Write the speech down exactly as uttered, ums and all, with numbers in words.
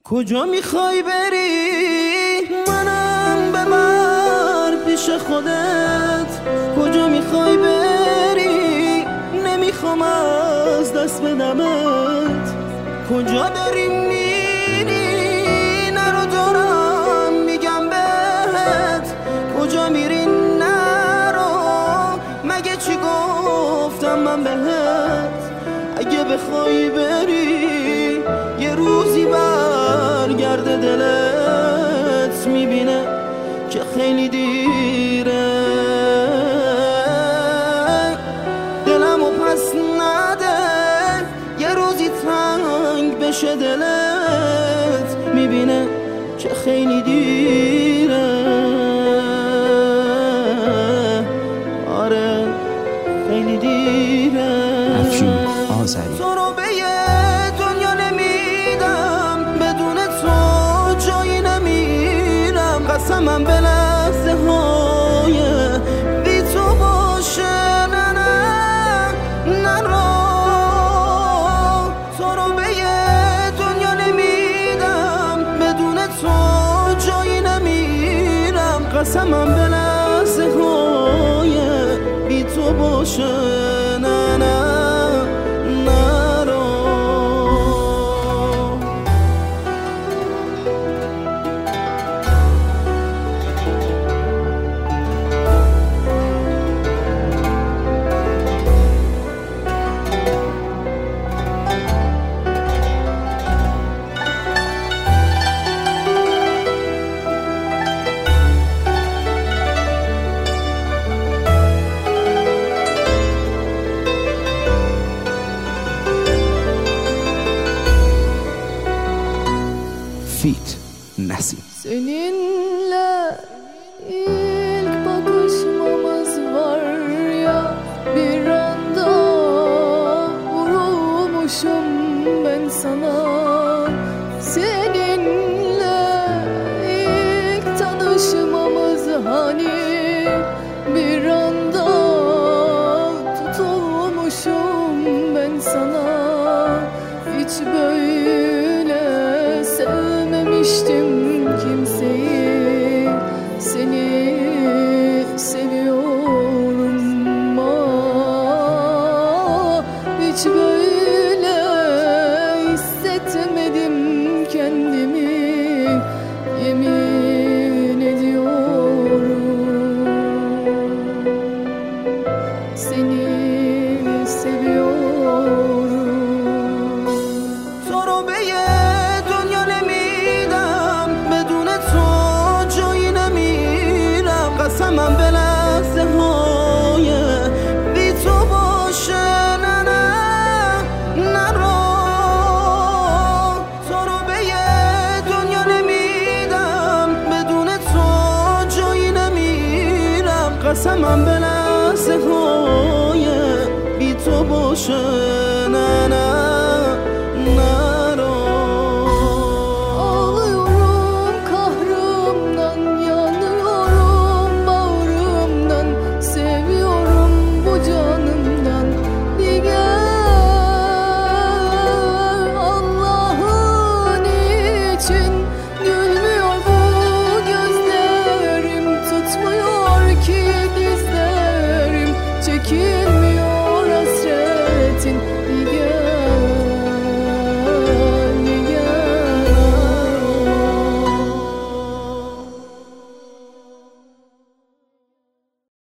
کجا میخوای بری منم ببر پیش خودت، کجا میخوای بری نمیخوام از دست بدمت، کجا داری میری نرو دارم میگم بهت، کجا میری نرو مگه چی گفتم من بهت، اگه بخوای بری یه روزی برگرده دلت میبینه که خیلی دیره، دلمو پس نده یه روزی تنگ بشه دلت میبینه که خیلی دیره، آره خیلی دیره. افشین آذری. تو رو به یه دنیا نمیدم، بدون تو جایی نمیرم، قسمم به لحظه های بی تو باشه، نه نه نه را تو رو به یه دنیا نمیدم، بدون تو جایی نمیرم، قسمم به لحظه های بی تو باشه، نه نه Feat Nesim. Seninle ilk bakışmamız var ya, bir anda vurulmuşum ben sana. Seninle ilk tanışmamız hani, bir anda tutulmuşum ben sana. Hiç böyle sevmemiştim kimseyi.